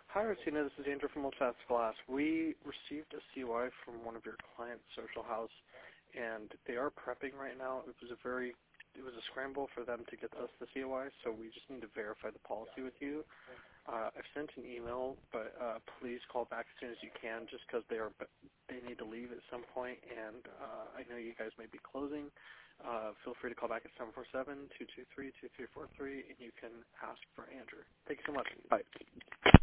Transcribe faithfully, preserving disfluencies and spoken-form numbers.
Hi, Rosina. This is Andrew from Old Fast Glass. We received a C O I from one of your clients' social house, and they are prepping right now. It was a very, it was a scramble for them to get us the C O I, so we just need to verify the policy with you. Uh, I've sent an email, but uh, please call back as soon as you can, just because they are they need to leave at some point, and uh, I know you guys may be closing. Uh, feel free to call back at seven four seven, two two three, two three four three, and you can ask for Andrew. Thank you so much. Bye.